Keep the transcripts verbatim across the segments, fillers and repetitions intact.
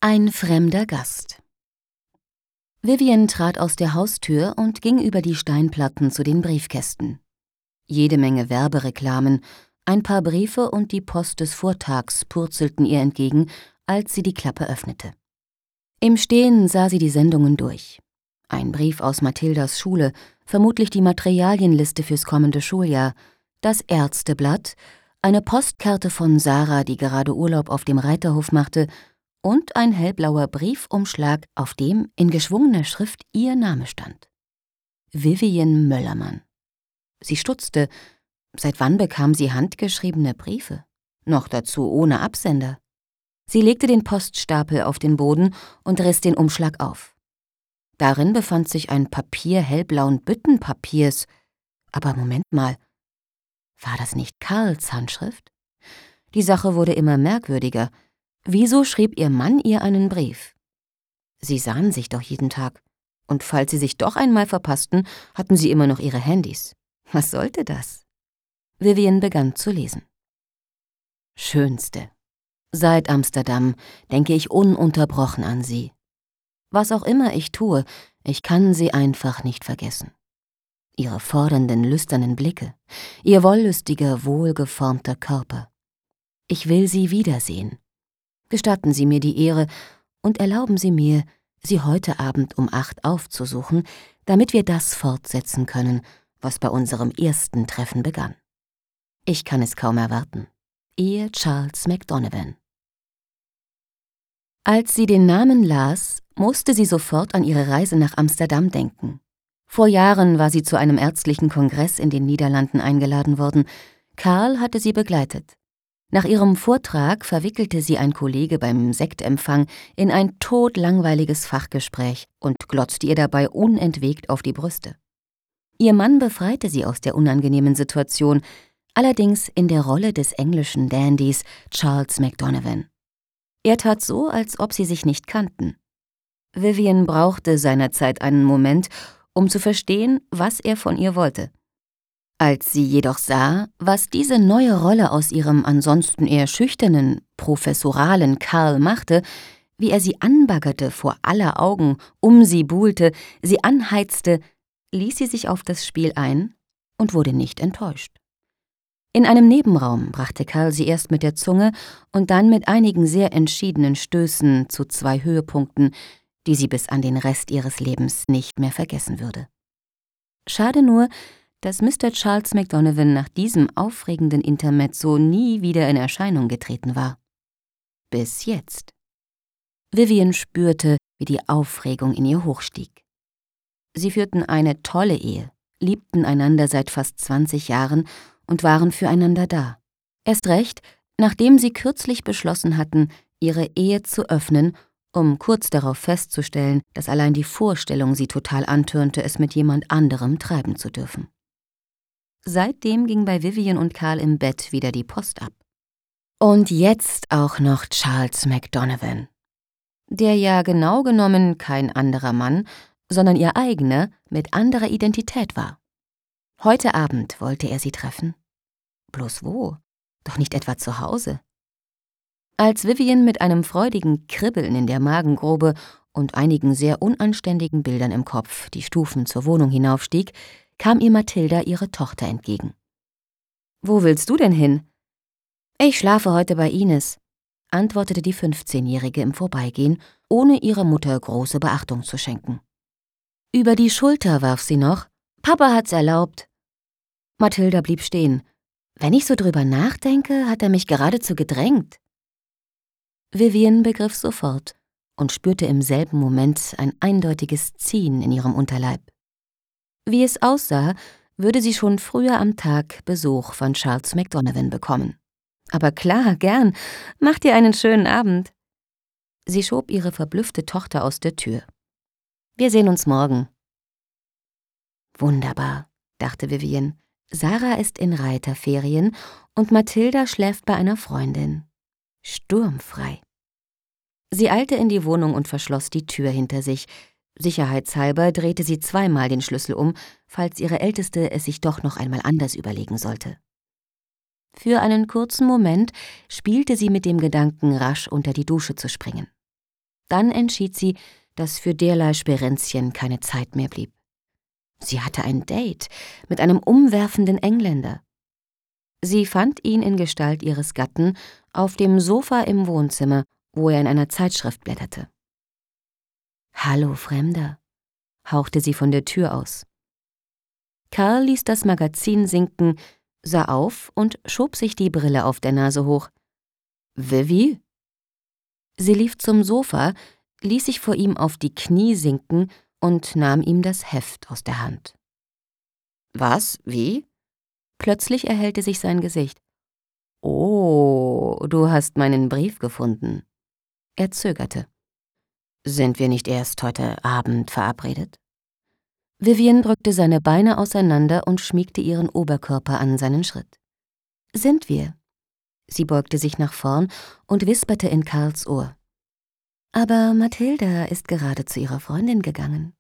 Ein fremder Gast. Vivian trat aus der Haustür und ging über die Steinplatten zu den Briefkästen. Jede Menge Werbereklamen, ein paar Briefe und die Post des Vortags purzelten ihr entgegen, als sie die Klappe öffnete. Im Stehen sah sie die Sendungen durch. Ein Brief aus Mathildas Schule, vermutlich die Materialienliste fürs kommende Schuljahr, das Ärzteblatt, eine Postkarte von Sarah, die gerade Urlaub auf dem Reiterhof machte, und ein hellblauer Briefumschlag, auf dem in geschwungener Schrift ihr Name stand. Vivian Möllermann. Sie stutzte. Seit wann bekam sie handgeschriebene Briefe? Noch dazu ohne Absender. Sie legte den Poststapel auf den Boden und riss den Umschlag auf. Darin befand sich ein Papier hellblauen Büttenpapiers. Aber Moment mal, war das nicht Karls Handschrift? Die Sache wurde immer merkwürdiger. Wieso schrieb ihr Mann ihr einen Brief? Sie sahen sich doch jeden Tag. Und falls sie sich doch einmal verpassten, hatten sie immer noch ihre Handys. Was sollte das? Vivian begann zu lesen. Schönste. Seit Amsterdam denke ich ununterbrochen an Sie. Was auch immer ich tue, ich kann Sie einfach nicht vergessen. Ihre fordernden, lüsternen Blicke, Ihr wollüstiger, wohlgeformter Körper. Ich will Sie wiedersehen. Gestatten Sie mir die Ehre und erlauben Sie mir, Sie heute Abend um acht aufzusuchen, damit wir das fortsetzen können, was bei unserem ersten Treffen begann. Ich kann es kaum erwarten. Ihr Charles McDonovan. Als sie den Namen las, musste sie sofort an ihre Reise nach Amsterdam denken. Vor Jahren war sie zu einem ärztlichen Kongress in den Niederlanden eingeladen worden. Karl hatte sie begleitet. Nach ihrem Vortrag verwickelte sie ein Kollege beim Sektempfang in ein todlangweiliges Fachgespräch und glotzte ihr dabei unentwegt auf die Brüste. Ihr Mann befreite sie aus der unangenehmen Situation, allerdings in der Rolle des englischen Dandys Charles McDonovan. Er tat so, als ob sie sich nicht kannten. Vivian brauchte seinerzeit einen Moment, um zu verstehen, was er von ihr wollte. Als sie jedoch sah, was diese neue Rolle aus ihrem ansonsten eher schüchternen, professoralen Karl machte, wie er sie anbaggerte vor aller Augen, um sie buhlte, sie anheizte, ließ sie sich auf das Spiel ein und wurde nicht enttäuscht. In einem Nebenraum brachte Karl sie erst mit der Zunge und dann mit einigen sehr entschiedenen Stößen zu zwei Höhepunkten, die sie bis an den Rest ihres Lebens nicht mehr vergessen würde. Schade nur, dass Mister Charles McDonovan nach diesem aufregenden Intermezzo nie wieder in Erscheinung getreten war. Bis jetzt. Vivian spürte, wie die Aufregung in ihr hochstieg. Sie führten eine tolle Ehe, liebten einander seit fast zwanzig Jahren und waren füreinander da. Erst recht, nachdem sie kürzlich beschlossen hatten, ihre Ehe zu öffnen, um kurz darauf festzustellen, dass allein die Vorstellung sie total antörnte, es mit jemand anderem treiben zu dürfen. Seitdem ging bei Vivian und Karl im Bett wieder die Post ab. Und jetzt auch noch Charles McDonovan, der ja genau genommen kein anderer Mann, sondern ihr eigener mit anderer Identität war. Heute Abend wollte er sie treffen. Bloß wo? Doch nicht etwa zu Hause. Als Vivian mit einem freudigen Kribbeln in der Magengrube und einigen sehr unanständigen Bildern im Kopf die Stufen zur Wohnung hinaufstieg, kam ihr Mathilda, ihre Tochter, entgegen. »Wo willst du denn hin?« »Ich schlafe heute bei Ines«, antwortete die fünfzehnjährige im Vorbeigehen, ohne ihrer Mutter große Beachtung zu schenken. Über die Schulter warf sie noch: »Papa hat's erlaubt.« Mathilda blieb stehen. »Wenn ich so drüber nachdenke, hat er mich geradezu gedrängt.« Vivian begriff sofort und spürte im selben Moment ein eindeutiges Ziehen in ihrem Unterleib. Wie es aussah, würde sie schon früher am Tag Besuch von Charles McDonovan bekommen. »Aber klar, gern. Mach dir einen schönen Abend.« Sie schob ihre verblüffte Tochter aus der Tür. »Wir sehen uns morgen.« Wunderbar, dachte Vivian. Sarah ist in Reiterferien und Mathilda schläft bei einer Freundin. Sturmfrei. Sie eilte in die Wohnung und verschloss die Tür hinter sich. Sicherheitshalber drehte sie zweimal den Schlüssel um, falls ihre Älteste es sich doch noch einmal anders überlegen sollte. Für einen kurzen Moment spielte sie mit dem Gedanken, rasch unter die Dusche zu springen. Dann entschied sie, dass für derlei Sperenzchen keine Zeit mehr blieb. Sie hatte ein Date mit einem umwerfenden Engländer. Sie fand ihn in Gestalt ihres Gatten auf dem Sofa im Wohnzimmer, wo er in einer Zeitschrift blätterte. »Hallo, Fremder«, hauchte sie von der Tür aus. Karl ließ das Magazin sinken, sah auf und schob sich die Brille auf der Nase hoch. »Vivi?« Sie lief zum Sofa, ließ sich vor ihm auf die Knie sinken und nahm ihm das Heft aus der Hand. »Was? Wie?« Plötzlich erhellte sich sein Gesicht. »Oh, du hast meinen Brief gefunden.« Er zögerte. »Sind wir nicht erst heute Abend verabredet?« Vivian drückte seine Beine auseinander und schmiegte ihren Oberkörper an seinen Schritt. »Sind wir?« Sie beugte sich nach vorn und wisperte in Karls Ohr. »Aber Mathilda ist gerade zu ihrer Freundin gegangen.«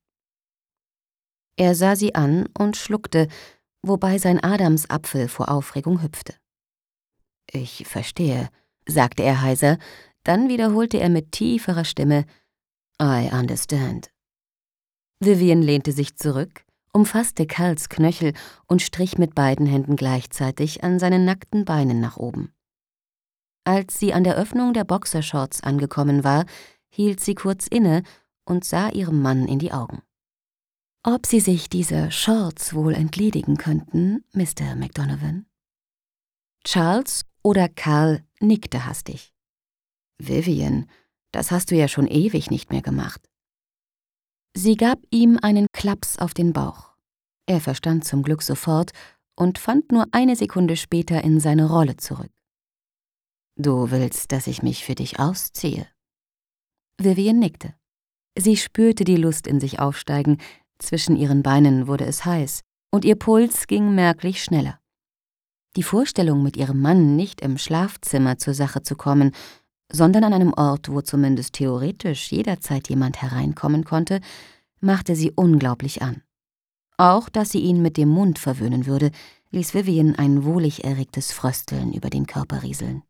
Er sah sie an und schluckte, wobei sein Adamsapfel vor Aufregung hüpfte. »Ich verstehe«, sagte er heiser, dann wiederholte er mit tieferer Stimme, »I understand.« Vivian lehnte sich zurück, umfasste Karls Knöchel und strich mit beiden Händen gleichzeitig an seinen nackten Beinen nach oben. Als sie an der Öffnung der Boxershorts angekommen war, hielt sie kurz inne und sah ihrem Mann in die Augen. »Ob Sie sich dieser Shorts wohl entledigen könnten, Mister McDonovan?« Charles oder Karl nickte hastig. »Vivian, das hast du ja schon ewig nicht mehr gemacht.« Sie gab ihm einen Klaps auf den Bauch. Er verstand zum Glück sofort und fand nur eine Sekunde später in seine Rolle zurück. »Du willst, dass ich mich für dich ausziehe?« Vivian nickte. Sie spürte die Lust in sich aufsteigen, zwischen ihren Beinen wurde es heiß, und ihr Puls ging merklich schneller. Die Vorstellung, mit ihrem Mann nicht im Schlafzimmer zur Sache zu kommen, sondern an einem Ort, wo zumindest theoretisch jederzeit jemand hereinkommen konnte, machte sie unglaublich an. Auch, dass sie ihn mit dem Mund verwöhnen würde, ließ Vivian ein wohlig erregtes Frösteln über den Körper rieseln.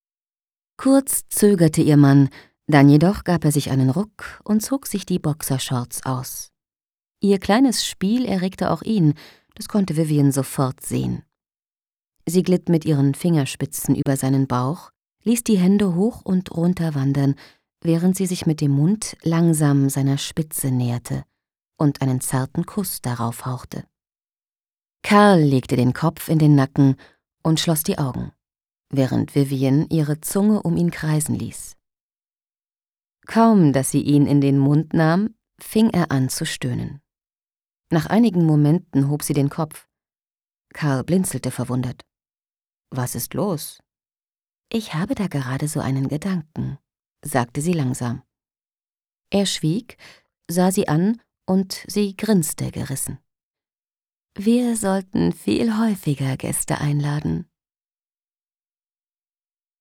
Kurz zögerte ihr Mann, dann jedoch gab er sich einen Ruck und zog sich die Boxershorts aus. Ihr kleines Spiel erregte auch ihn, das konnte Vivian sofort sehen. Sie glitt mit ihren Fingerspitzen über seinen Bauch, ließ die Hände hoch und runter wandern, während sie sich mit dem Mund langsam seiner Spitze näherte und einen zarten Kuss darauf hauchte. Karl legte den Kopf in den Nacken und schloss die Augen, während Vivian ihre Zunge um ihn kreisen ließ. Kaum, dass sie ihn in den Mund nahm, fing er an zu stöhnen. Nach einigen Momenten hob sie den Kopf. Karl blinzelte verwundert. »Was ist los?« »Ich habe da gerade so einen Gedanken«, sagte sie langsam. Er schwieg, sah sie an und sie grinste gerissen. »Wir sollten viel häufiger Gäste einladen.«